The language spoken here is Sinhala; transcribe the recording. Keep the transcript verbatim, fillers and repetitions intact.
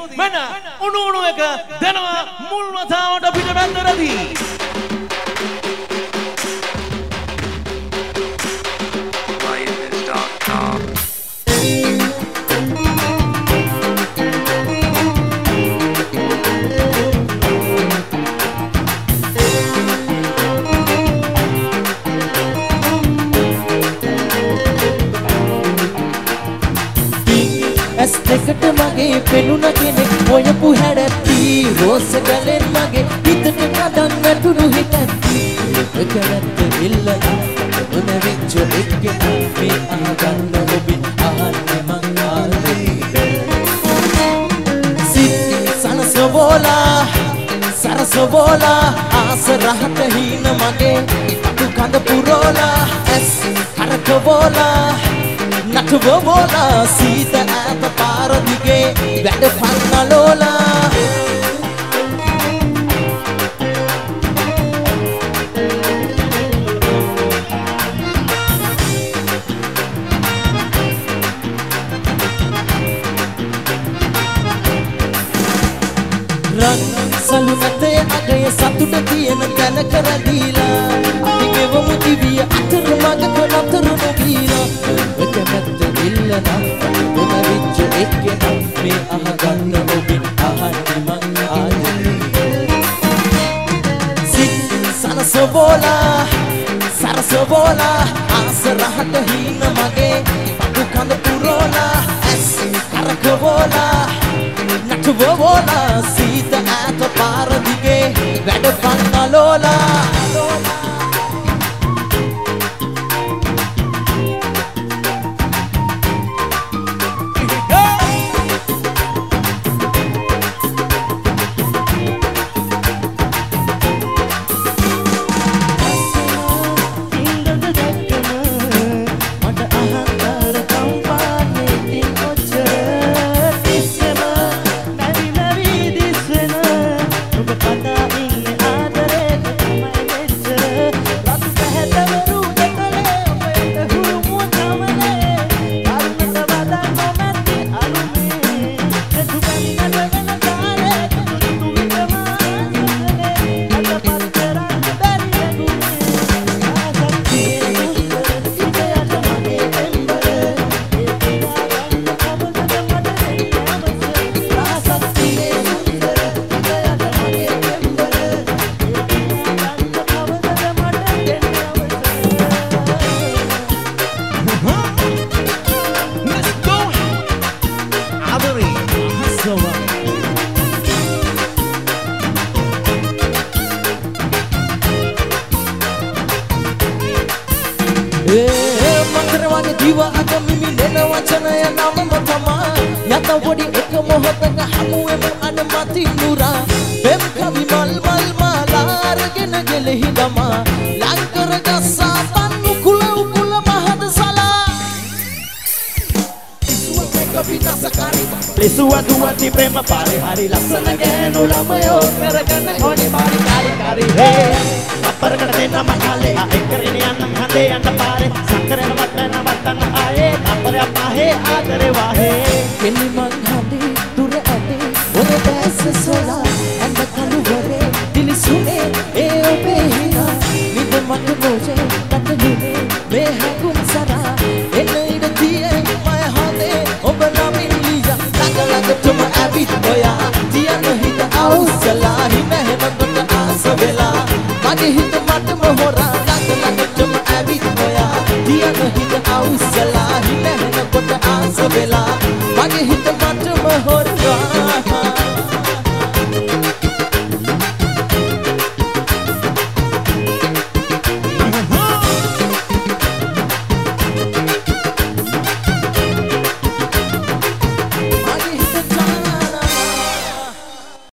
මෙන්න උණු උණු එක දෙනවා මුල් වතාවට පිටපැත්තටදී. එකට මගේ පෙනුන කෙනෙක් හොයපු හැඩැත්ති රෝස ගලෙන් මගේ හිතට කඩන් වැටුණු හිතැත්ති එක නැත්ත ඉල්ලන මොන වෙච්ච එක්කෙන මේ අහගන්න ඔබින් අහන්නේ මං ආවේ සිත් සනසවෝලා සරසවෝලා ආස රහත හීන මගේ අතු කඳ පුරෝලා ඇස් හරකවෝලා නටවෝලා සීත ඈත පාර දිගේ වැඩ පන්නලෝලා රන් සලු නැතේ අගය සතුට තියෙන තැනක රැඳීලා අපි ගෙවමු දිවිය අතර මගක නතර නොවීලා එක නැත්ත ඉල්ලන මොන විච්ච එක්කෙන මේ අහගන්න ඔබින් අහන්නේ මං ආයේ සිත් සනසවෝලා සරසවෝලා ආස රහට හීන මගේ පටු කඳ පුරෝලා ඇස් කරකවෝලා නටවෝලා සීත ඈත පාර දිගේ වැඩ පන්නලෝලා මකරවගේ දිව අග මිමි දෙන වචනය නමම තමා යත පොඩි එක මොහොතක හමුවෙමු අන මති නුරා පෙම් කවි මල් මල් මාලා අරගෙන ගෙලෙහි දමා ලංකර ගස්සා පන්නු කුල උකුල මහද සලා ඉසුවක් එක පිටසකාරි ලිසුව දුවති ප්‍රේම පාරේ හරි ලස්සන ගෑනු ළමයෝ කරගෙන කොඩි මාරි කාරි කාරි හේ අපරකට දෙන්න මහලේ එක්කරගෙන යන්න හදේ යන්න පාරේ සක්කරන වටන වටන ආයේ අපරේ අපහේ ආදරේ වාහේ කෙලි මං හදේ දුර ඇතේ ඔබ දැස සොලා ඇඳ කළුවරේ දිලිසුනේ ඒ ඔබේ හිනා නිද මට ගෝජේ තටලුනේ මේ හැඟුම් සරා එන්න ඉඩ තියේ මය හදේ ඔබ නමින් ලීජා ළඟ ළඟටම ඇවිත් ඔයා තියන හිත අවුස්සලා හින හෙම කොට ආස වෙලා මගේ හිත මටම හොරා ළඟ ළඟටම ඇවිත් ඔයා තියන හිත අවුස්සලා හින හෙම කොට ආස වෙලා මගේ හිත මටම හොරා